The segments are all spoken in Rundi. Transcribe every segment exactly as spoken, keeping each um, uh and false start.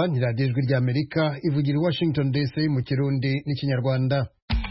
murumva ni radiyo ijwi rya Amerika ivugira i Washington D C mu Kirundi n'Ikinyarwanda.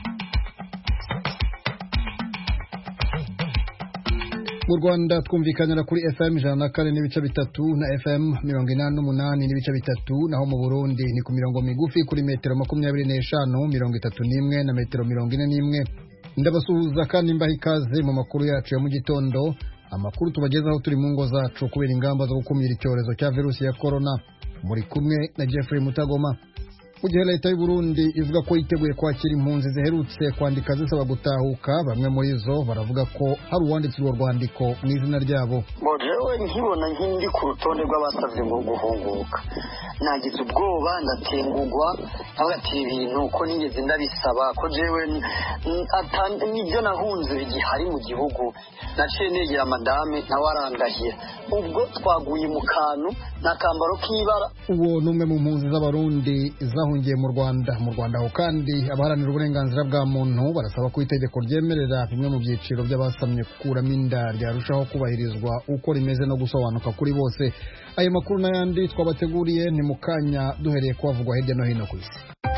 Mu Rwanda twumvikanira kuri F M ijana na kane n'ibice bitatu na F M mirongo inani n'umunani n'ibice bitatu, naho mu Burundi ni ku mirongo migufi kuri metero makumyabiri n'eshanu, mirongo itatu n'imwe na metero mirongo ine n'imwe. Ndabasuhuza kandi mbaha ikaze mu makuru yacu ya mu gitondo, amakuru tubagezaho turi mu ngo zacu kubera ingamba zo gukumira icyorezo cya virusi ya corona. Muri kumwe na Jeffrey Mutagoma. Mu gihe leta y'u Burundi ivuga ko yiteguye kwakira impunzi ziherutse kwandika zisaba gutahuka, bamwe muri zo baravuga ko hari uwanditse urwo rwandiko mu izina ryabo. Jewe nkibona nkindi ku rutonde rw'abasavye ngo guhunguka, nagize ubwoba ndatengugwa, hagati ibintu ko nigeze ndabisaba ko jewe n'ibyo nahunze bigihari mu gihugu, naciye negera madame nawe arandahira, ubwo twaguye mu kantu n'akambaro k'ibara. Uwo numwe mu mpunzi z'abarundi zahungiye mu Rwanda. Mu Rwanda ho kandi abaharanira uburenganzira bwa muntu barasaba ko itegeko ryemerera bimwe mu byiciro by'abasamye gukuramo inda ryarushaho kubahirizwa uko rimeze no gusobanuka kuri bose. Ayo makuru n'ayandi twabateguriye ni mu kanya, duhereye kuhavugwa hirya no hino ku isi.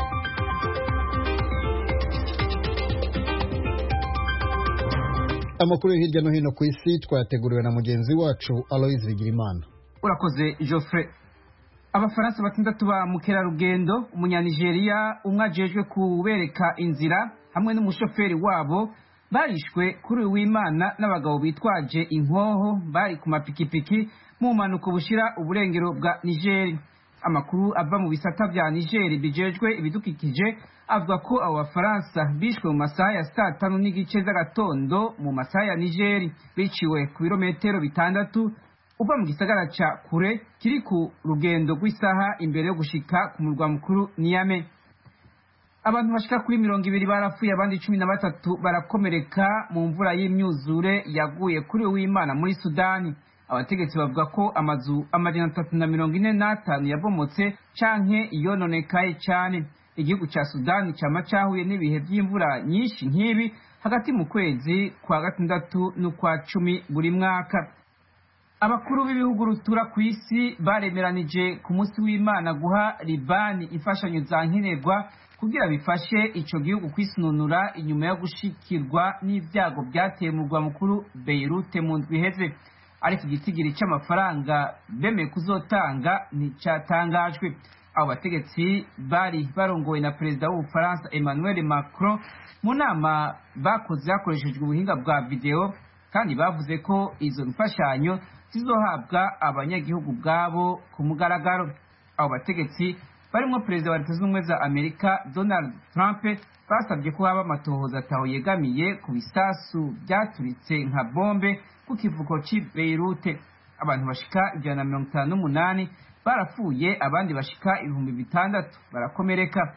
Amakuru hirya no hino ku isi twayateguriwe na mugenzi wacu Aloys Bigirimana. Urakoze Geoffrey. Abafaransa batandatu ba mukerarugendo, umunyanigeriya umwe ajejwe kubereka inzira hamwe n'umushoferi wabo barishwe kuri w'Imana n'abagabo bitwaje inkoho bari ku mapikipiki mu mpanuka bushira uburengero bwa Niger. Amakuru ava mu bisata bya Niger bijejwe ibidukikije avuga ko abo Bafaransa bishwe mu masaha ya saa tanu n'igice z'agatondo mu masaha ya Niger, biciwe ku birometero bitandatu uva mu gisagara ca Kure kiri ku rugendo rw'isaha imbere yo gushika ku murwa mukuru Niamey. Abantu bashika kuri mirongo ibiri barapfuye, abandi cumi na batatu barakomereka mu mvura y'imyuzure yaguye kuri w'Imana muri Sudani. Abategetsi bavuga ko amazu amajana atatu na mirongo ine n'atanu yabomotse canke iyononekaye cane. Igihugu ca Sudani cama cahuye n'ibihe vy'imvura nyinshi nk'ibi hagati mu kwezi kwa gatandatu n'ukwa cumi buri mwaka. Abakuru b'ibihugu rutura ku isi baremeranije ku munsi w'Imana guha Libani imfashanyo za nkenerwa kugira bifashe ico gihugu kwisununura inyuma yo gushikirwa n'ivyago byateye mu murwa mukuru Beirut mu ndwi iheze. Ariko igitigiri c'amafaranga bemeye kuzotanga nticatangajwe. Abo bategetsi bari barongowe na perezida w'Ubufaransa Emmanuel Macron mu nama bakoze hakoreshejwe ubuhinga bwa video, kandi bavuze ko izo mfashanyo zizohabwa abanyagihugu bwabo ku mugaragaro. Abo bategetsi barimo perezida wa Leta Zunze Ubumwe za Amerika Donald Trump basabye ko haba amatohoza ataho yegamiye ku bisasu byaturitse nka bombe ku kivuko c'i Beirut. Abantu bashika ijana na mirongo itanu n'umunani barapfuye, abandi bashika ibihumbi bitandatu barakomereka.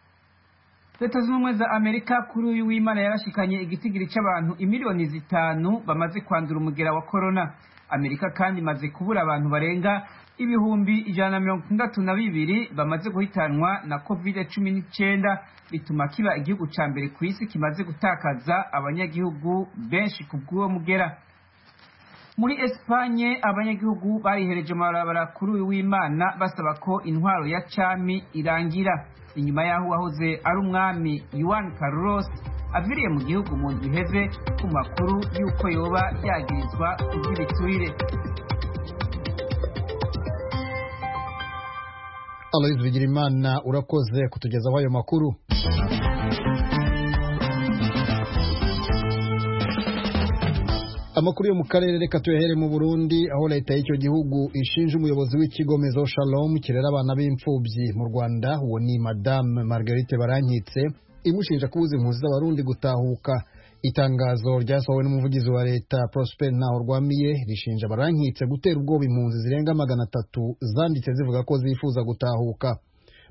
Leta Zunze Ubumwe za Amerika kuri uyu w'Imana yarashikanye igitigiri c'abantu imiliyoni zitanu bamaze kwandura umugera wa corona. Amerika kandi imaze kubura abantu barenga ibihumbi ijana na mirongo itandatu na bibiri bamaze guhitanwa na covid cumi n'icenda, bituma kiba igihugu ca mbere ku isi kimaze gutakaza abanyagihugu benshi ku bw'uwo mugera. Muri Espanye abanyagihugu barihereje amabarabara kuri uyu w'Imana basaba ko intwaro ya cami irangira, inyuma yaho wahoze ari umwami Juan Carlos aviriye mu gihugu mu ndwi iheze ku makuru y'uko yoba yagirizwa iby'ibiturire. Aloys Bigirimana, urakoze kutugezaho ayo makuru. Amakuru yo mu karere reka tuyahere mu Burundi, aho leta y'icyo gihugu ishinja umuyobozi w'ikigo Mezo Shalom kirera abana b'imfubyi mu Rwanda, uwo ni Madame Marguerite Barankitse, imushinja kubuza impunzi z'abarundi gutahuka. Itangazo ryasohowe n'umuvugizi wa leta Prosper Ntahorwamiye rishinja Barankitse gutera ubwoba impunzi zirenga magana atatu zanditse zivuga ko zifuza gutahuka.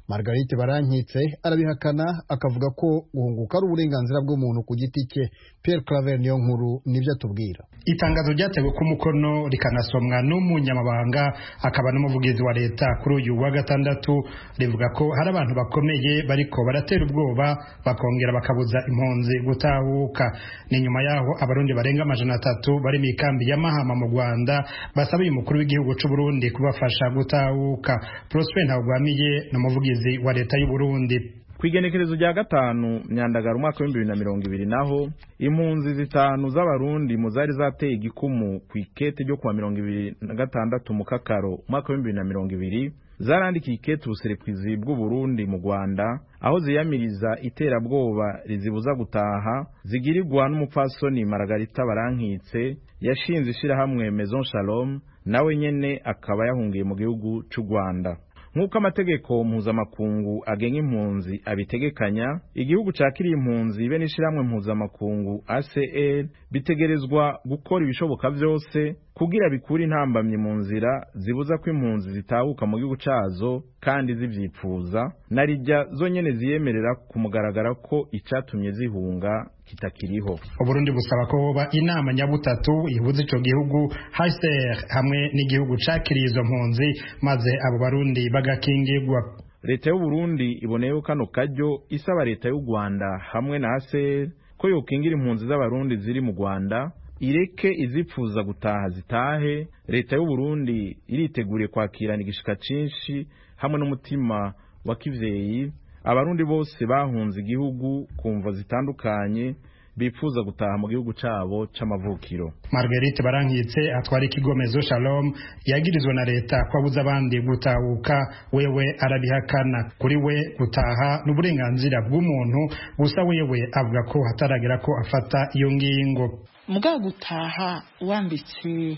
Margarite Barankitse arabihakana akavuga ko guhunguka ari uburenganzira bw'umuntu ku giti cye. Pierre Claver niyo nkuru nivyo atubwira. Itangazo ryatewe ku mukono rikanasomwa n'umunyamabanga akaba n'umuvugizi wa leta kuri uyu wa gatandatu rivuga ko hari abantu bakomeye bariko baratera ubwoba bakongera bakabuza impunzi gutahuka. Ni nyuma yaho abarundi barenga amajana atatu bari mu ikambi ya Mahama mu Rwanda basaba uyu mukuru w'igihugu c'u Burundi kubafasha gutahuka. Prosper Ntagwamiye n'umuvugizi wa leta y'u Burundi. Kwigenekerezo rya gatanu Myandagara umwaka wa bibiri na mirongo ibiri naho impunzi zitanu z'abarundi mu zari zateye igikumu ku ikete ryo kuwa mirongo ibiri na gatandatu mu Kakaro umwaka wa bibiri na mirongo ibiri zarandikiye ikete ubuserukizi bw'u Burundi mu Rwanda aho ziyamiriza iterabwoba rizibuza gutaha zigirirwa n'umupfasoni Margarita Barankitse yashinze ishirahamwe Maison Shalom nawe nyene akaba yahungiye mu gihugu c'u Rwanda. Nk'uko amategeko mpuzamakungu agenga impunzi abitegekanya, igihugu cakiriye impunzi be n'ishiramwe mpuzamakungu A C R bitegerezwa gukora ibishoboka vyose kugira bikuri intambamye mu nzira zibuza ko impunzi zitahuka mu gihugu cazo kandi zivyipfuza narijya zonyene ziyemerera kumugaragara ko icatumye zihunga kitakiriho. Uburundi busaba ko hoba inama nyabutatu ihuza ico gihugu H C R hamwe n'igihugu cakiriye izo mpunzi maze abo barundi bagakingirwa. Leta y'u Burundi iboneyeho kano karyo isaba leta y'u Rwanda hamwe na H C R ko yokingira impunzi z'abarundi ziri mu Rwanda ireke izipfuza gutaha zitahe. Leta y'u Burundi iriteguriye kwakirana igishika cinshi hamwe n'umutima wa kivyeyi abarundi bose bahunze igihugu kumva zitandukanye bipfuza gutaha mu gihugu cabo c'amavukiro. Margarite Barankitse atwara ikigo Maison Shalom yagirizwe na leta kwabuza abandi gutahuka, wewe arabihakana. Kuri we gutaha n'uburenganzira bw'umuntu, gusa wewe avuga ko hataragera ko afata iyo ngingo. Muga gutaha wambitse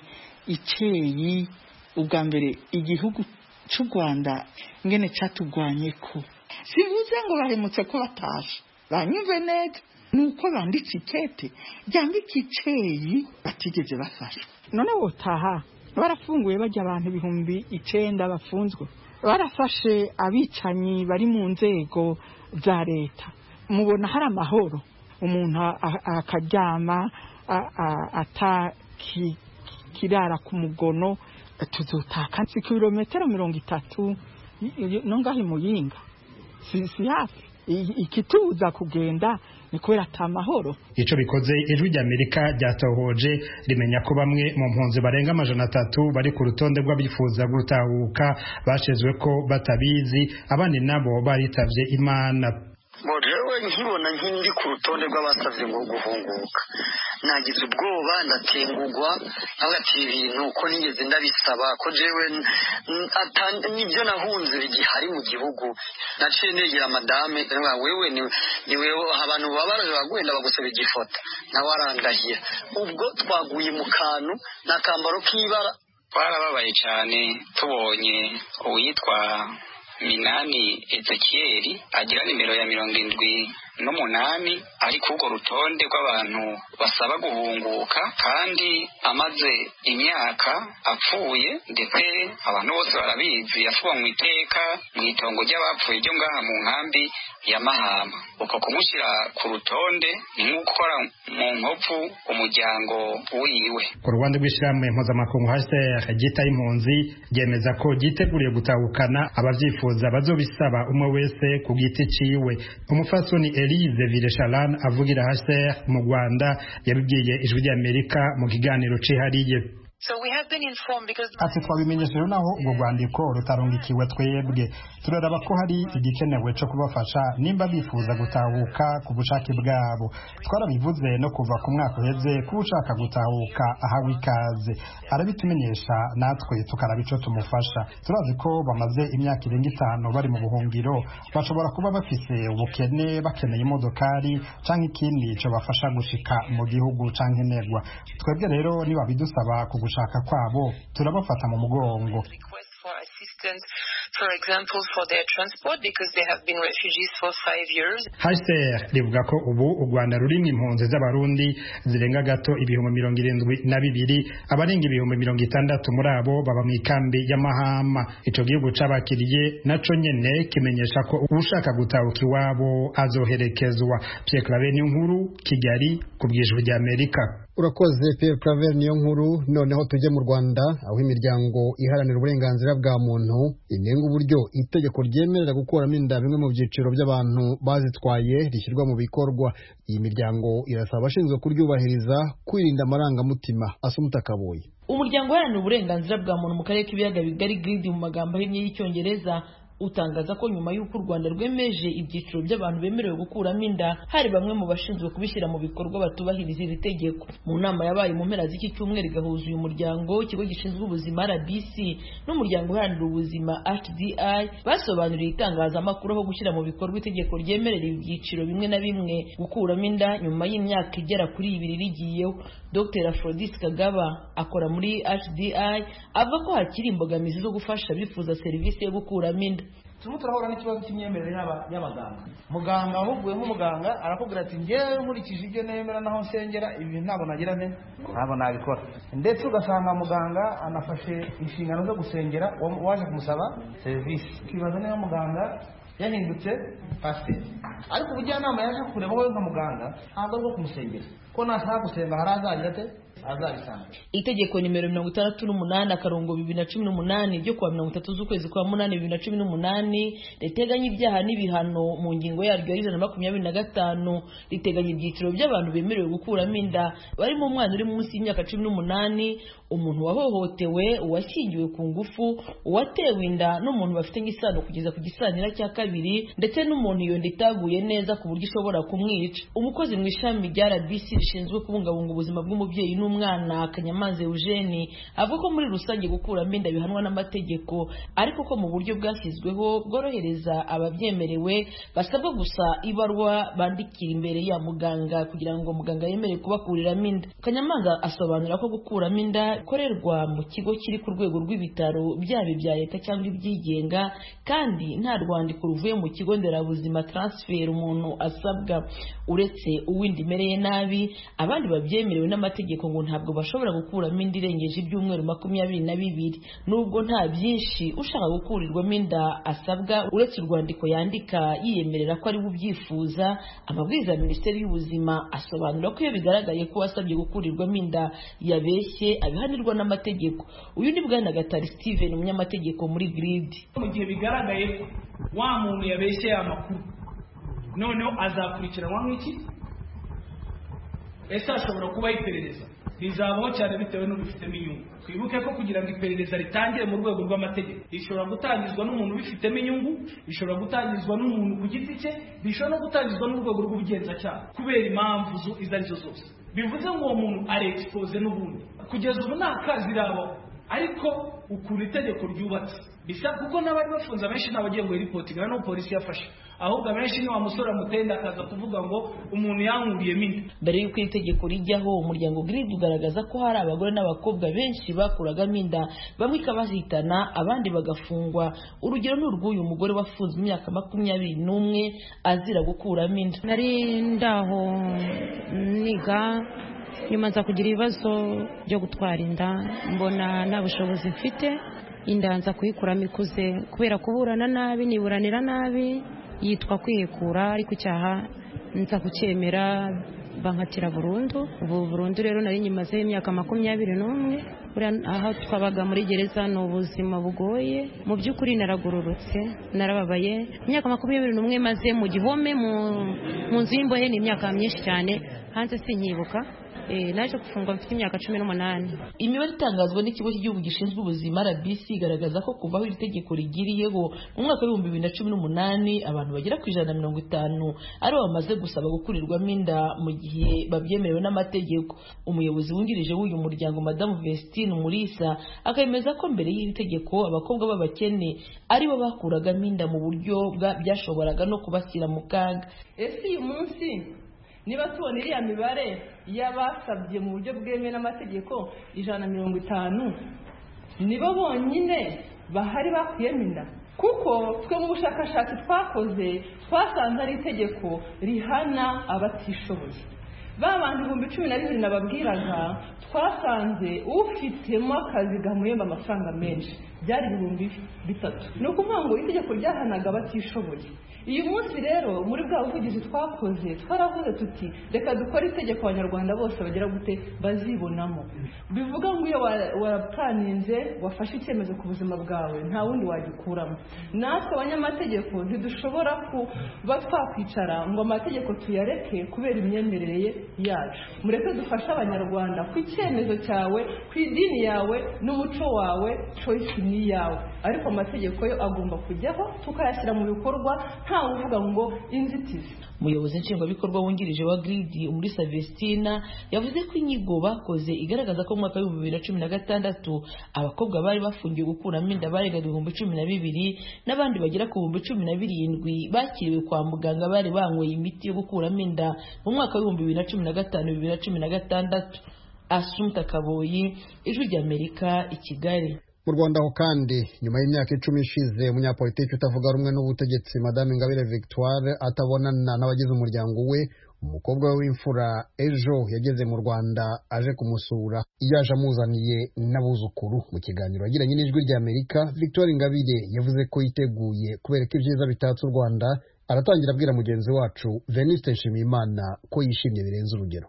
icyeyi ubwa mbere igihugu c'u Rwanda ngene catugwanye ko sivuze ngo bahemutse ko batashe banyumve neza nuko banditse ikete ryandika icyeyi batigeze bafasha. None wotaha barafunguye bajya abantu ibihumbi icenda bafunzwe, barafashe abicanyi bari mu nzego za leta, mubona hari amahoro umuntu akaryama ata kirara ku mugono. Tuzotaka kilometero mirongo itatu nongahi muyinga si hafi ikituza kugenda ni kubera atamahoro. Ico bikoze ijwi ry'Amerika ryatohoje rimenya ko bamwe mu mpunzi barenga amajana atatu bari ku rutonde rw'abifuza gutahuka bashezwe ko batabizi, abandi nabo baritavye Imana. Mojewe nkibona nkindi ku rutonde rw'abasavye ngo guhunguka nagize ubwoba ndatengugwa abati ibintu ko nigeze ndabisaba ko jewe nibyo nahunze bigihari mu gihugu. Naciye negera madame nwa wewe ni ni wewe abantu babaraje bagwenda bagusaba igifota nawe arandahira. Ubwo twaguye mu kantu nakambaro k'ibara twarababaye cyane tubonye uwitwa Minani Ezekieli agira nimero ya mirongo indwi n'umunani ari kugo rutonde rw'abantu basaba guhunguka kandi amaze imyaka apfuye, ndetse abantu bose barabizi yafuwe mu iteka mu itongo ry'abapfuye ryo ngaha mu nkambi ya Mahama. Uko kumushyira ku rutonde ni nko gukora mu nkovu umuryango wiwe. Ku ruhande rw'ishyirahamwe mpuzamakungu H C R ryita impunzi ryemeza ko ryiteguriye gutahukana abavyifuza bazobisaba umwe wese ku giti ciwe. Umufasoni Elise Villechalane avugira H C R mu Rwanda yabibwiye ijwi ry'Amerika mu kiganiro cihariye. So we have been informed because ati twabimenyesheje naho ubwo rwandiko rutarungikiwe twebwe turaraba ko hari igikenewe cyo kubafasha nimba bifuza gutahuka ku bushake bwabo. Twarabivuze no kuva ku mwaka uheze ko ushaka gutahuka ahawe ikaze arabitumenyesha natwe tukarabico tumufasha. Turazi ko bamaze imyaka irenga itanu bari mu buhungiro, bashobora kuba bafise ubukene bakeneye imodokari canke ikindi cyo bafasha gushika mu gihugu canke negwa. Twebwe rero niba bidusaba ku gushaka kwabo turabafata mu mugongo. for example, for their transport because they have been refugees for five years. H C R rivuga ko ubu u Rwanda rurimo impunzi z'abarundi zirenga gato ibihumbi mirongo irindwi na bibiri, abarenga ibihumbi mirongo itandatu muri abo baba mu ikambi ya Mahama. Ico gihugu cabakiriye naco nyene kimenyesha ko ushaka gutahuka iwabo azoherekezwa. Pierre Claver niyo nkuru, Kigali, ku bw'ijwi rya Amerika. Urakoze Pierre Claver niyo nkuru. Noneho tujye mu Rwanda, aho imiryango iharanira uburenganzira bwa muntu inenga uburyo itegeko ryemerera gukuramo inda bimwe mu byiciro by'abantu bazitwaye rishyirwa mu bikorwa. Iyi miryango irasaba abashinzwe kuryubahiriza kwirinda amarangamutima. Asumuta Kaboyi. Umuryango uharanira uburenganzira bwa muntu mu karere k'ibiyaga bigari G R I D mu magambo ahinnye y'icyongereza utangaza ko nyuma y'uko u Rwanda rwemeje ibyiciro by'abantu bemerewe gukuramo inda, hari bamwe mu bashinzwe kubishyira mu bikorwa batubahiriza iri tegeko. Mu nama yabaye mu mpera z'iki cyumweru igahuza uyu muryango, ikigo gishinzwe ubuzima R B C n'umuryango uharanira ubuzima H D I, basobanuriye itangazamakuru aho gushyira mu bikorwa itegeko ryemerera ibyiciro bimwe na bimwe gukuramo inda nyuma y'imyaka igera kuri ibiri rigiyeho. Doctor Aphrodis Kagaba akora muri H D I avuga ko hakiri imbogamizi zo gufasha bifuza serivisi yo gukuramo inda. Turimo turahura n'ikibazo cy'imyemerere y'abaganga. Muganga ahuguye nk'umuganga arakubwira ati ngewe nkurikije ibyo nemera naho nsengera ibi ntabwo nagira nte ntabwo nabikora. Ndetse ugasanga muganga anafashe inshingano zo gusengera waje kumusaba serivisi. Kibazo niyo muganga yahindutse pasiteri, ariko ubujyanama yaje kureba wowe nka muganga ntabwo ari bwo kumusengera, ko nashaka gusenga hari azagira ate azabisanga. Itegeko nimero mirongo itandatu n'umunani akarongo bibiri na cumi n'umunani ryo kuwa mirongo itatu z'ukwezi kwa munani bibiri na cumi n'umunani riteganya ibyaha n'ibihano mu ngingo yaryo y'ijana na makumyabiri na gatanu, riteganya ibyiciro by'abantu bemerewe gukuramo inda barimo umwana uri munsi y'imyaka cumi n'umunani, umuntu wahohotewe, uwashyingiwe ku ngufu, uwatewe inda n'umuntu bafitanye isano kugeza ku gisanira cya kabiri, ndetse n'umuntu iyo nda itaguye neza ku buryo ishobora kumwica. Umukozi mu ishami rya R B C rishinzwe kubungabunga ubuzima bw'umubyeyi n'umwana Kanyamanza Eugene avuga ko muri rusange gukuramo inda bihanwa n'amategeko, ariko ko mu buryo bwashyizweho bworohereza ababyemerewe basabwa gusa ibarwa bandikira imbere ya muganga kugira ngo muganga yemere kubakuriramo inda. Kanyamanza asobanura ko gukuramo inda bikorerwa mu kigo kiri ku rwego rw'ibitaro byaba ibya leta cyangwa ibyigenga, kandi nta rwandiko ruvuye mu kigo nderabuzima transfer umuntu asabwa. Uretse uwindi mereye nabi, abandi babyemerewe n'amategeko ngo ntabwo bashobora gukuramo inda irengeje ibyumweru makumyabiri na bibiri, nubwo nta byinshi ushaka gukurirwamo inda asabwa uretse urwandiko yandika yiyemerera ko ari ubyifuza. Amabwiriza ya Minisiteri y'Ubuzima asobanura ko iyo bigaragaye ko wasabye gukurirwamo inda yabeshye abihanirwa n'amategeko. Uyu ni Bwana Gatari Steven, umunyamategeko muri G R I D. Mu gihe bigaragaye ko wa muntu yabeshye amakuru, noneho azakurikiranwa nk'iki? Ese ashobora kuba iperereza rizabaho cyane bitewe n'ubifitemo inyungu. Twibuke ko kugira ngo iperereza ritangire mu rwego rw'amategeko rishobora gutangizwa n'umuntu ubifitemo inyungu, rishobora gutangizwa n'umuntu ku giti cye, rishobora no gutangizwa n'urwego rw'ubugenzacyaha kubera impamvu izo arizo zose. Bivuze ngo uwo muntu ari expose n'ubundi. Kugeza ubu nta kazi rabo, ariko ukura itegeko ryubatse bisa kuko n'abari bafunze abenshi n'abagiye ngo reporting no polisi yafashe, ahubwo abenshi ni wa musore amutenda akaza kuvuga ngo umuntu yankuriye minda. Mbere y'uko itegeko rijyaho, umuryango G R I D ugaragaza ko hari abagore n'abakobwa benshi bakuragamo inda, bamwe ikabahitana abandi bagafungwa. Urugero ni urw'uyu mugore wafunzwe imyaka makumyabiri n'umwe azira gukuramo inda. Nari ndaho niga nyuma nza kugira ibibazo byo gutwara inda, mbona nta bushobozi mfite, inda nza kuyikuramo ikuze kubera kuburana nabi, niburanira nabi, yitwa kwihekura, ariko icyaha nza kucyemera bankatira burundu. Ubu burundu rero nari nyimazeho imyaka makumyabiri n'umwe. Aha twabaga muri gereza ni ubuzima bugoye, mu by'ukuri naragororotse, narababaye. Imyaka makumyabiri n'umwe maze mu gihome mu nzu y'imbohe ni imyaka myinshi cyane, hanze sinkibuka. Eh, naje gufungwa mfite imyaka cumi n'umunani. Imibare itangazwa n'ikigo cy'igihugu gishinzwe ubuzima R B C igaragaza ko kuva aho iri tegeko rigiriyeho mu mwaka w'ibihumbi bibiri na cumi n'umunani abantu bagera ku ijana na mirongo itanu ari bamaze gusaba gukurirwamo inda mu gihe babyemerewe n'amategeko. Umuyobozi wungirije w'uyu muryango Madamu Vestine Umulisa akemeza ko mbere y'iri tegeko abakobwa b'abakene ari bo bakuragamo inda mu buryo byashoboraga no kubashyira mu kaga. Ese uyu munsi niba tubona iriya mibare y'abasabye mu buryo bwemewe n'amategeko ijana na mirongo itanu, nibo bonyine bahari bakuyemo inda? kuko twe mu bushakashatsi twakoze twasanze ari itegeko rihana abatishoboye. Ba bantu ibihumbi cumi na bibiri nababwiraga twasanze ufitemo akazi gamuhemba amafaranga menshi byari ibihumbi bitatu. Ni ukuvuga ngo itegeko ryahanaga abatishoboye. Uyu munsi rero muri bwa buvugizi twakoze twaravuze tuti reka dukore itegeko abanyarwanda bose bagera gute bazibonamo. Bivuga ngo iyo wapfaninze wafashe icyemezo ku buzima bwawe nta wundi wagikuramo. Natwe abanyamategeko ntidushobora kuba twakwicara ngo amategeko tuyareke kubera imyemerere yacu. Mureke dufashe abanyarwanda ku icyemezo cyawe, ku idini yawe n'umuco wawe, choice ni yawe, ariko amategeko yo agomba kujyaho tukayashyira mu bikorwa nta uvuga ngo inzitizi. Umuyobozi nshingwabikorwa wungirije wa Gridi muri Savestina yavuze ko inyigo bakoze igaragaza ko mu mwaka w'ibihumbi bibiri na cumi na gatandatu abakobwa bari bafungiwe gukuramo inda barenga ibihumbi cumi na bibiri n'abandi bagera ku bihumbi cumi na birindwi bakiriwe kwa muganga bari banyweye imiti yo gukuramo inda mu mwaka w'ibihumbi bibiri na cumi na gatanu bibiri na cumi na gatandatu. Asumta Kaboyi, Ijwi ry'Amerika, i Kigali. Mu Rwanda ho kandi nyuma y'imyaka icumi ishize umunyapolitiki utavuga rumwe n'ubutegetsi Madame Ingabire Victoire atabonana n'abagize umuryango we, umukobwa we w'imfura ejo yageze mu Rwanda aje kumusura yaje amuzaniye n'abuzukuru. Mu kiganiro yagiranye n'Ijwi ry'Amerika, Victoire Ingabire yavuze ko yiteguye kubereka ibyiza bitatse u Rwanda. Aratangira abwira mugenzi wacu Venuste Nshimiyimana ko yishimye birenze urugero.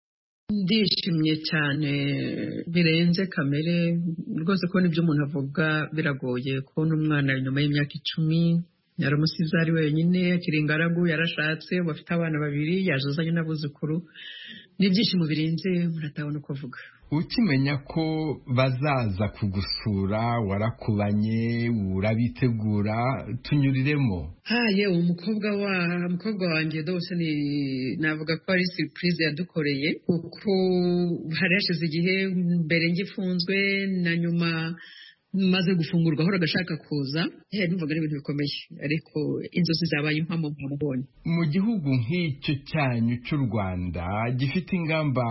Ndishimye cyane birenze kamere rwose, ko nibyo umuntu avuga biragoye kubona umwana nyuma y'imyaka icumi yaramusize ari wenyine akiri ingaragu, yarashatse bafite abana babiri yajazanye n'abuzukuru. N'ibyishimo birenze muratabona uko avuga. Ukimenya ko bazaza kugusura warakubanye urabitegura, tunyuriremo. Haye umukobwa wa umukobwa wanjye dose ni navuga ko ari surprise yadukoreye, kuko hari hashize igihe mbere ngifunzwe na nyuma maze gufungurwa ahora agashaka kuza. Eh numvaga ari ibintu bikomeye, ariko inzozi zabaye impamo mwamubonye. Mu gihugu nk'icyo cyanyu cy'u Rwanda gifite ingamba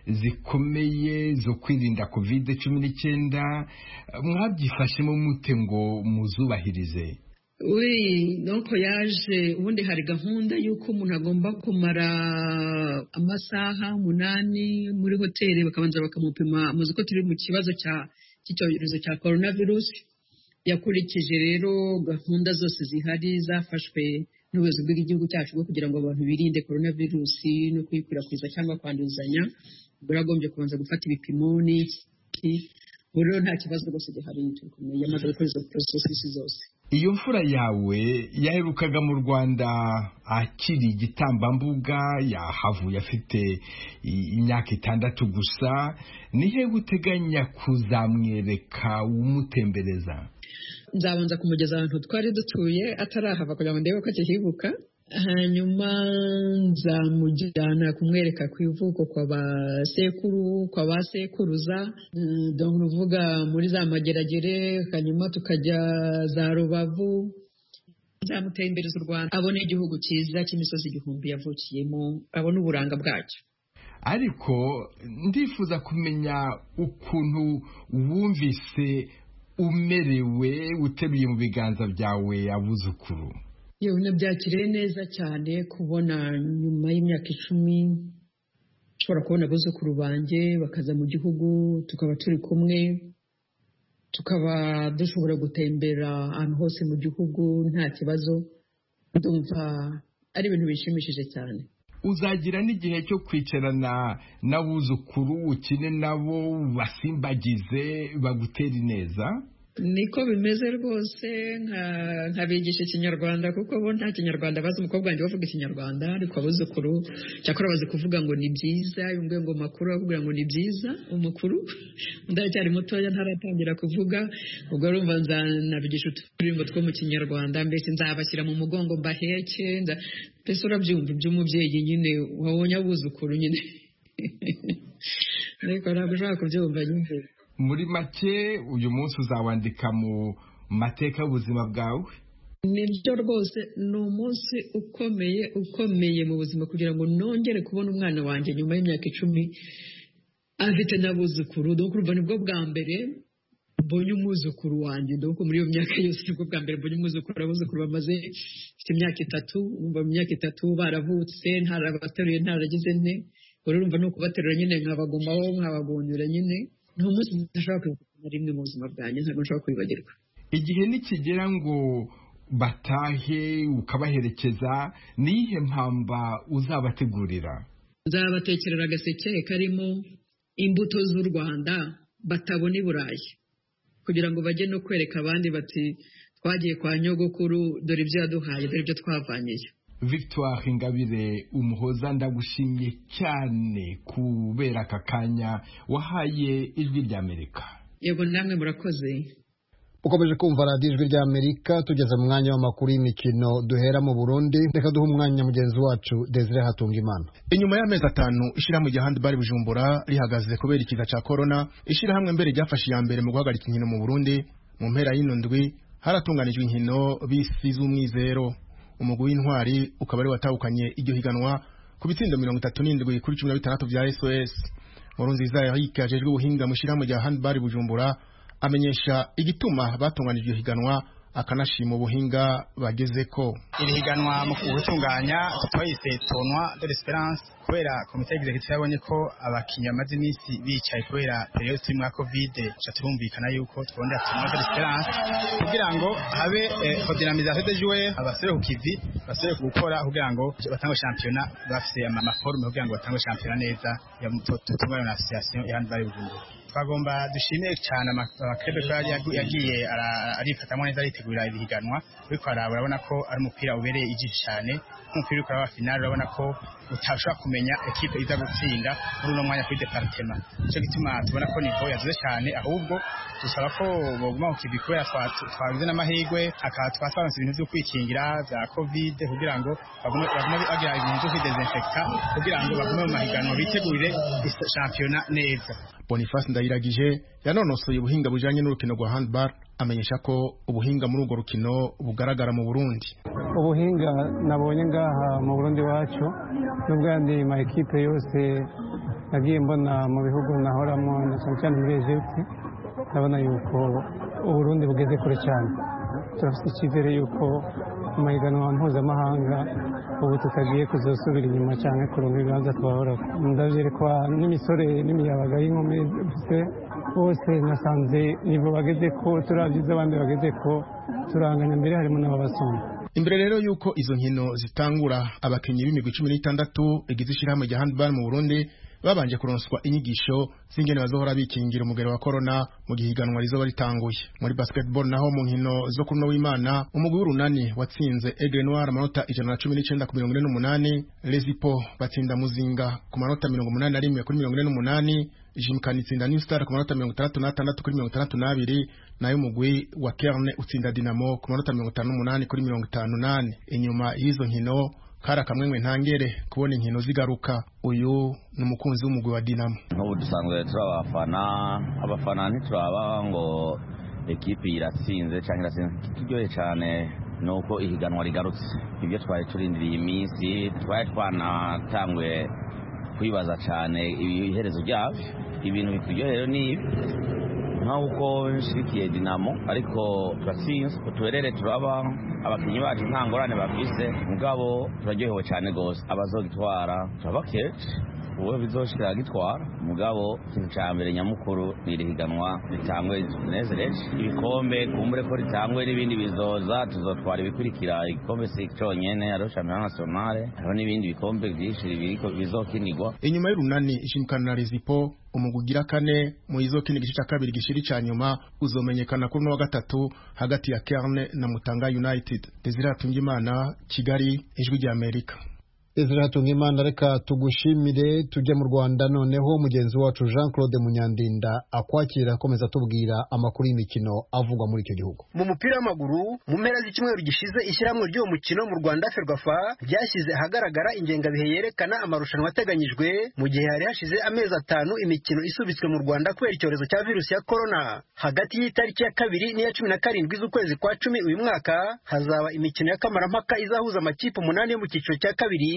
zikomeye zo kwirinda covid cumi n'icyenda, mwabyifashemo mute ngo muzubahirize? Oui, nuko yaje ubundi hari gahunda y'uko umuntu agomba kumara amasaha umunani muri hoteli bakabanza bakamupima. Muzi ko turi mu kibazo cya cy'icyorezo cya coronavirus. Yakurikije rero gahunda zose zihari zafashwe n'ubuyobozi bw'igihugu cyacu bwo kugira ngo abantu birinde coronavirus no kuyikwirakwiza cyangwa kwanduzanya. Buragombye kubanza gufata ibipimo n'iki, rero nta kibazo rwose gihari tukomeye yamaze gukora izo processes zose. Iyo mfura yawe yaherukaga mu Rwanda akiri igitambambuga, yahavuye afite imyaka itandatu gusa. Nihe guteganya kuzamwereka umutembereza? Nzabanza kumugeza ahantu twari dutuye atarahava kugira ngo ndebe ko akihibuka, hanyuma nzamujyana kumwereka ku ivuko kwa basekuru kwa basekuruza, donc nuvuga muri za Mageragere, hanyuma tukajya za Rubavu. Nzamutembereza u Rwanda abone igihugu cyiza cy'imisozi igihumbi yavukiyemo, abone uburanga bwacyo. Ariko ndifuza kumenya ukuntu wumvise umerewe uteruye mu biganza byawe abuzukuru. Yewe nabyakiriye neza cyane kubona nyuma y'imyaka icumi nshobora kubona abuzukuru banjye bakaza mu gihugu, tukaba turi kumwe, tukaba dushobora gutembera ahantu hose mu gihugu nta kibazo. Ndumva ari ibintu bishimishije cyane. Uzagira n'igihe cyo kwicarana n'abuzukuru ukine nabo basimbagize bagutera ineza? Niko bimeze rwose, nkabigisha Ikinyarwanda kuko bo nta Kinyarwanda bazi. Umukobwa wanjye bavuga Ikinyarwanda, ariko abuzukuru cyakora bazi kuvuga ngo ni byiza, yumve ngo makuru avuga ngo ni byiza. Umukuru ndacyari mutoya ntaratangira kuvuga, ubwo urumva nzanabigisha uturirimbo two mu Kinyarwanda, mbese nzabashyira mu mugongo mbaheke. Mbese urabyumva iby'umubyeyi nyine wabonye abuzukuru nyine ariko ntabwo ushobora kubyumva nyine. Muri make uyu munsi uzawandika mu mateka y'ubuzima bwawe? Nibyo rwose, ni umunsi ukomeye ukomeye mu buzima kugira ngo nongere kubona umwana wanjye nyuma y'imyaka icumi afite n'abuzukuru. Donc urumva nibwo bwa mbere mbonye umwuzukuru wanjye ndabona muri iyo myaka yose nibwo bwa mbere mbonye umwuzukuru abuzukuru bamaze ifite imyaka itatu umva mu myaka itatu baravutse ntarabateruye ntaragize nte rero urumva ni ukubaterura nyine nkabagumaho nkabagundura nyine ni umunsi ntashobora kwibuka na rimwe mu buzima bwanjye ntabwo nshobora kwibagirwa. Igihe nikigera ngo batahe ukabaherekeza niyihe mpamba uzabategurira? Nzabatekerera agaseke karimo imbuto z'u Rwanda batabona i Burayi kugira ngo bajye no kwereka abandi bati twagiye kwa nyogokuru dore ibyo yaduhaye dore ibyo twavanyeyo. Victoire Ingabire Umuhoza, ndagushimye cyane kubera aka kanya wahaye Ijwi ry'Amerika. Yego namwe murakoze. Ukomeje kumva radiyo Ijwi ry'Amerika, tugeze mu mwanya w'amakuru y'imikino duhera mu Burundi. Reka duhe umwanya mugenzi wacu Desire Hatungimana. Inyuma y'amezi atanu ishirahamwe rya handball Bujumbura rihagaze kubera ikiza ca corona, ishirahamwe mbere ryafashe ya mbere mu guhagarika inkino mu Burundi. Mu mpera y'ino ndwi haratunganijwe inkino bisize umwizero. Umugwi w'intwari ukaba ari watahukanye iryo higanwa ku bitsindo mirongo itatu n'indwi kuri cumi na bitandatu vya S O S. Nkurunziza Eric ajejwe ubuhinga mu shirahamwe rya handball Bujumbura amenyesha igituma batunganijwe higanwa akanashima ubuhinga bagezeko. Iri higanwa mu gutunganya twayise tournoi de l'espérance kubera komite executive yabonye ko abakinnyi bamaze iminsi bicaye kubera periode turimo ya covid turumvikana yuko twongera tournoi de l'espérance kugira ngo habe redynamisation des joueurs, abasore ku kivi basore gukora kugira ngo batange championnat bafise amaforme kugira ngo batange championnat neza ya tutunganya na association ya handball Bujumbura. Twagomba dushimire cyane amakebe yagiye arifatamo neza aritegurira ibihiganwa ariko araba urabona ko ari umupira ubereye ijisho cyane nk'umupira uri kuraba finale urabona ko utashobora kumenya equipe iza gutsinda muri uno mwanya kuri departement. Cyo gituma tubona ko nivo yazuze cyane, ahubwo dusaba ko boguma ku kivi kubera twagize n'amahirwe akatwasanze ibintu byo kwikingira bya covid kugira ngo bagume bagira ibintu byo kwidesinfecta kugira ngo bagume mu mahiganwa bitegurire championnat neza. Boniface Ndayiragije yanonosoye ubuhinga bujanye n'urukino rwa handball amenyesha ko ubuhinga muri urwo rukino bugaragara mu Burundi. Ubuhinga nabonye ngaha mu Burundi wacu n'ubwandi ma equipe yose nagiye mbona mu bihugu nahoramo na cyane muri Egypt ndabona yuko Uburundi bugeze kure cyane. Turafite icyizere yuko mu mahiganwa mpuzamahanga ubu tutagiye kuzosubira inyuma cyane kuronka ibibanza twahora. Ndavyerekwa n'imisore n'imiyabaga y'inkumi dufite bose nasanze nibo bageze ko turavyiza abandi bageze ko turanganya mbere harimo n'ababasumba. Imbere rero yuko izo nkino zitangura abakinyi b'imigwi cumi n'itandatu igize ishirahamwe rya handball mu Burundi babanje kuronswa inyigisho z'ingene bazohora bikingira umugero wa corona mu gihiganwa rizoba ritanguye. Muri basketball naho mu nkino zo kuno w'Imana umugwi w'urunani watsinze Aigle Noir amanota ijana na cumi n'icenda ku mirongo ine n'umunani, Lezipo batsinda Muzinga ku manota mirongo umunani na rimwe kuri mirongo ine n'umunani, Jimkani itsinda New Star ku manota mirongo itandatu n'atandatu kuri mirongo itandatu n'abiri, nayo umugwi wa Kerne utsinda Dinamo ku manota mirongo itanu n'umunani kuri mirongo itanu n'ane. Inyuma y'izo nkino kara kamwe ntangere kubona inkino zigaruka. Uyu ni umukunzi w'umugwi wa Dinamo. N'ubu dusanzwe turabafana abafana ntituraba ngo ekipe iratsinze cyangwa iratsinze. Kiryohe cyane nuko ihiganwa rigarutse. Ibyo twari turindiriye iminsi twari twanatangwe kwibaza cyane ibiherezo byavyo. Ibintu bikuryohera ni nk'uko nshyigikiye Dinamo ariko turatsinze tuherere turaba abakinnyi bacu nta ngorane bafise mugabo turaryohewe cyane gose abazogitwara turabaketse uwo bizoshira gitwara mugabo ikintu cya mbere nyamukuru nirihiganwa ritangwe nezereje ibikombe kumbure ko ritangwe n'ibindi bizoza tuzotwara ibikurikira igikombe si cyonyene ari championnat national hariho n'ibindi bikombe byinshi biriko bizokinirwa. Inyuma y'urunani Jimkani na Lezipo umugugira kane mu izokini gice cya kabiri gishiri ca nyuma uzomenyekana kuri no wa gatatu hagati ya Kerne na Mutanga United. Desire Hatungimana, Kigali, Ijwi ry'Amerika. Desire Hatungimana, reka tugushimire. Tujye mu Rwanda noneho mugenzi wacu Jean Claude Munyandinda akwakira akomeza tubwira amakuru y'imikino avugwa muri icyo gihugu. Mu mupira w'amaguru mu mpera z'icyumweru gishize ishyirahamwe ry'uwo mukino mu Rwanda Ferwafa ryashyize ahagaragara ingengabihe yerekana amarushanwa ateganyijwe mu gihe hari hashize amezi atanu imikino isubitswe mu Rwanda kubera icyorezo cya virusi ya corona. Hagati y'itariki ya kabiri n'iya cumi na karindwi z'ukwezi kwa cumi uyu mwaka hazaba imikino y'akamarampaka izahuza amakipe umunani yo mu cyiciro cya kabiri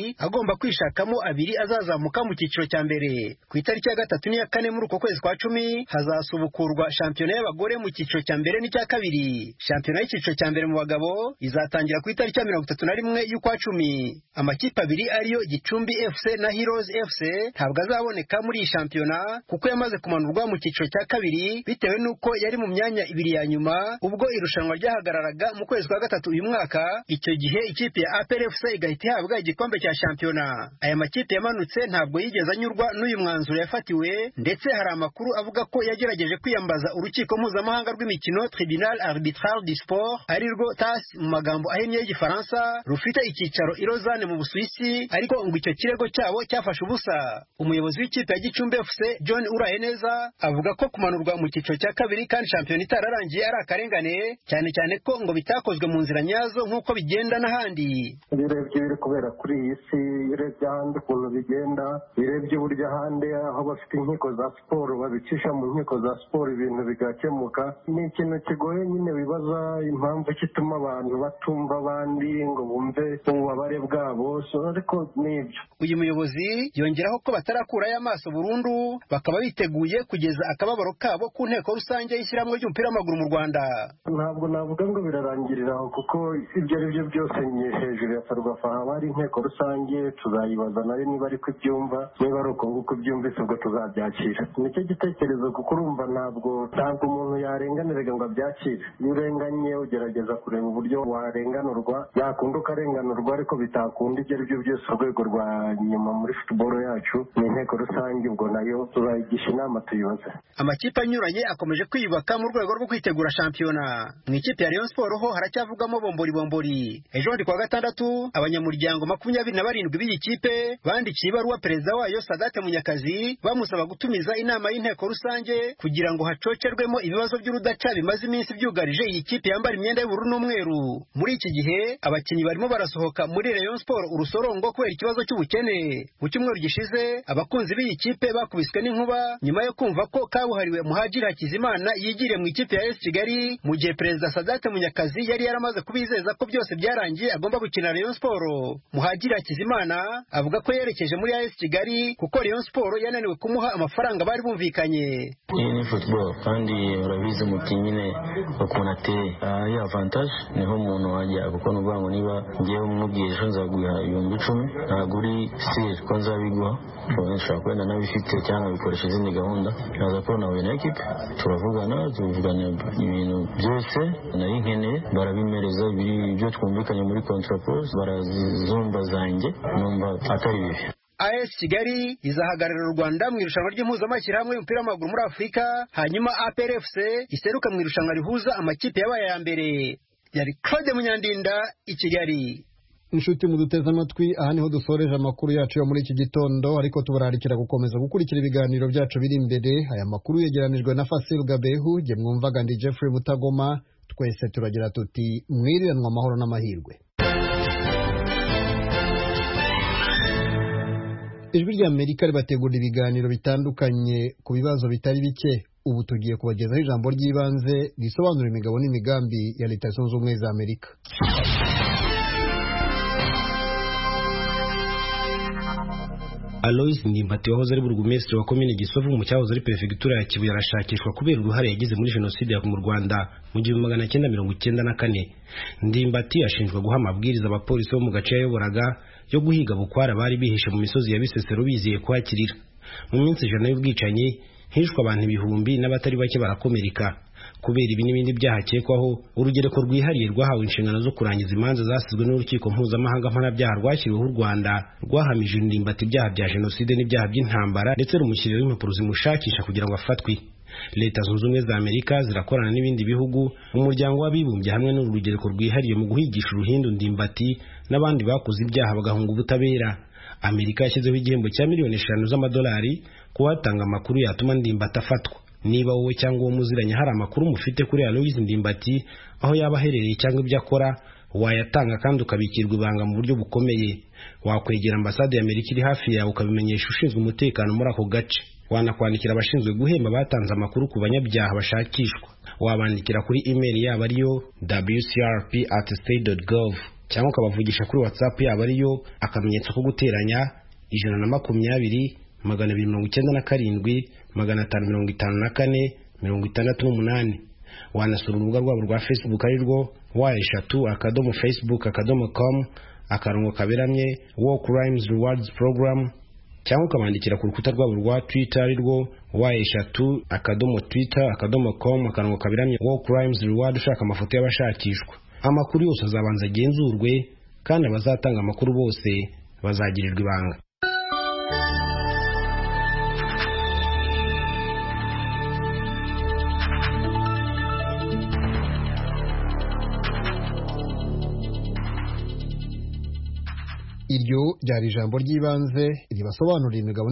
kabiri agomba kwishakamo abiri azazamuka mu cyiciro cya mbere. Ku itariki ya gatatu n'iya kane muri uko kwezi kwa cumi hazasubukurwa shampiyona y'abagore mu cyiciro cya mbere n'icya kabiri. Shampiyona y'icyiciro cya mbere mu bagabo izatangira ku itariki ya mirongo itatu na rimwe y'ukwa cumi. Amakipe abiri ariyo Gicumbi F C na Heroes F C ntabwo azaboneka muri iyi shampiyona kuko yamaze kumanurwa mu cyiciro cya kabiri bitewe n'uko yari mu myanya ibiri ya nyuma ubwo irushanwa ryahagararaga mu kwezi kwa gatatu uyu mwaka. Icyo gihe ikipe ya A P R F C igahita ihabwa igikombe cya shampiyona. Aya makipe yamanutse ntabwo yigeze anyurwa n'uyu mwanzuro yafatiwe, ndetse hari amakuru avuga ko yagerageje kwiyambaza urukiko mpuzamahanga rw'imikino Tribunal Arbitral du Sport ari rwo T A S mu magambo ahinnye y'Igifaransa, rufite icyicaro i Lausanne mu Busuwisi, ariko ngo icyo kirego cyabo cyafashe ubusa. Umuyobozi w'ikipe ya Gicumbi F C John Urayeneza avuga ko kumanurwa mu cyiciro cya kabiri kandi shampiyona itararangiye ari akarengane, cyane cyane ko ngo bitakozwe mu nzira nyazo nk'uko bigenda n'ahandi. Urebye biri kubera kuri iyi si, urebye ahandi ukuntu bigenda, urebye uburyo ahandi aho bafite inkiko za siporo babicisha mu nkiko za siporo ibintu bigakemuka, ni ikintu kigoye nyine wibaza impamvu kituma abantu batumva abandi ngo bumve ububabare bwabo, so ariko nibyo. Uyu muyobozi yongeraho ko batarakurayo amaso burundu, bakaba biteguye kugeza akababaro kabo ku nteko rusange y'ishyirahamwe ry'umupira w'amaguru mu Rwanda. Ntabwo navuga ngo birarangirira aho kuko ibyo ari byo byose nye hejuru ya Ferwafa haba hari inteko rusange, tuzayibaza nayo niba ari kubyumva, niba ari uko nguko byumvise ubwo tuzabyakira. Nicyo gitekerezo kuko urumva ntabwo ntabwo umuntu yarenganirwa ngo abyakire. Iyo urenganye ugerageza kureba uburyo warenganurwa, yakunda ukarenganurwa, ariko bitakunda ibyo ari byo byose urwego rwa nyuma muri football yacu ni inteko rusange, ubwo nayo tuzayigisha inama tuyibaze. Amakipe anyuranye akomeje kwiyubaka mu rwego rwo kwitegura shampiyona. Mu ikipe ya Rayon Sport ho haracyavugamo bombori bombori. Ejo bundi kuwa gatandatu abanyamuryango makumyabiri na barindwi b'iyi kipe bandikiye ibaruwa perezida wayo Sadate Munyakazi bamusaba gutumiza inama y'inteko rusange kugira ngo hacocerwemo ibibazo by'urudaca bimaze iminsi byugarije iyi kipe yambara imyenda y'ubururu n'umweru. Muri iki gihe abakinnyi barimo barasohoka muri Rayon Sport urusorongo kubera ikibazo cy'ubukene. Mu cyumweru gishize abakunzi b'iyi kipe bakubiswe n'inkuba nyuma yo kumva ko kabuhariwe Muhadjiri Hakizimana yigiriye mu ikipe ya A S Kigali, mu gihe perezida Sadate Munyakazi yari yaramaze kubizeza ko byose byarangiye agomba gukina Rayon Sport. Muhadjiri Hakizimana avuga ko yerekeje muri A S Kigali kuko Rayon Sport yananiwe kumuha amafaranga bari bumvikanye. Iyi ni football kandi urabizi umukinnyi nyine ukuntu ateye, ari avantage niho umuntu wajya, kuko nuvuga ngo niba ngiye umubwiye ejo nzaguha ibihumbi icumi ntabwo uri sire ko nzabiguha, ushobora kwenda nabifite cyangwa bikoresha izindi gahunda. Naza ko nawe na ekipe turavugana tuvugana ibintu byose nari nkeneye, barabimereza ibiri ibyo twumvikanye muri contrapose, barazumva zanjye numva atari bibi. A S Kigali izahagararira u Rwanda mu irushanwa ry'impuzamashyirahamwe y'umupira w'amaguru muri Afurika, hanyuma A P R F C iseruka mu irushanwa rihuza amakipe yabaye ya mbere. Yari Claude Munyandinda i Kigali. Inshuti muduteze amatwi, aha niho dusoreje amakuru yacu yo muri iki gitondo, ariko tubararikira gukomeza gukurikira ibiganiro byacu biri imbere. Aya makuru yegeranijwe na Fasil Gabehu, jye mwumvaga ndi Jeffrey Mutagoma. Twese turagira tuti mwiriranwa amahoro n'amahirwe. Ijwi rya Amerika ribategura ibiganiro bitandukanye ku bibazo bitari bike. Ubu tugiye kubagezaho ijambo ry'ibanze risobanura imigabo n'imigambi ya Leta Zunze Ubumwe za Amerika. Alois Ndimbati wahoze ari burugumesitiri wa komine Gisovu mu cyahoze ari perefegitura ya Kibuye arashakishwa kubera uruhare yagize muri jenoside mu Rwanda mu gihumbi magana cyenda mirongo icyenda na kane. Ndimbati ashinjwa guha amabwiriza abapolisi bo mu gace yayoboraga yo guhiga bukwara bari bihishe mu misozi ya Bisesero bizeye kwakirira. Mu minsi ijana y'ubwicanyi hishwe abantu ibihumbi n'abatari bake barakomereka. Kubera ibi n'ibindi byaha akekwaho, urugereko rwihariye rwahawe inshingano zo kurangiza imanza zasizwe n'urukiko mpuzamahanga mpanabyaha rwashyiriweho u Rwanda rwahamije Ndimbati ibyaha bya jenoside n'ibyaha by'intambara, ndetse rumushyiriraho impapuro zimushakisha kugira ngo afatwe. Leta Zunze Ubumwe za Amerika zirakorana n'ibindi bihugu, umuryango w'abibumbye hamwe n'urugereko rwihariye mu guhigisha uruhindu Ndimbati n'abandi bakoze ibyaha bagahunga ubutabera. Amerika yashyizeho igihembo cya miliyoni eshanu z'amadolari kuwatanga amakuru yatuma Ndimbati afatwa. Niba wowe cyangwa uwo muziranye hari amakuru mufite kuri Alois Ndimbati, aho yaba aherereye cyangwa ibyo akora, wayatanga kandi ukabikirwa ibanga mu buryo bukomeye. Wakwegera ambasade y'Amerika iri hafi yawe ukabimenyesha ushinzwe umutekano muri ako gace. Wanakwandikira abashinzwe guhemba batanze amakuru ku banyabyaha bashakishwa. Wabandikira kuri email yabo ariyo w c r p at state dot gov cyangwa ukabavugisha kuri WhatsApp yabo ariyo akamenyetso ko guteranya ijana na makumyabiri magana abiri mirongo icyenda na karindwi magana atanu mirongo itanu na kane mirongo itandatu n'umunani. Wanasura urubuga rwabo rwa Facebook ari rwo wa eshatu akadomo facebook akadomo com akarongo kaberamye War Crimes Rewards Program, cyangwa ukabandikira ku rukuta rwabo rwa Twitter ari rwo wa eshatu akadomo twitter akadomo com akarongo kaberamye War Crimes Reward ushaka amafoto y'abashakishwa. Amakuru yose azabanza agenzurwe kandi abazatanga amakuru bose bazagirirwa ibanga. Iryo ryari ijambo ry'ibanze ribasobanurira imigabo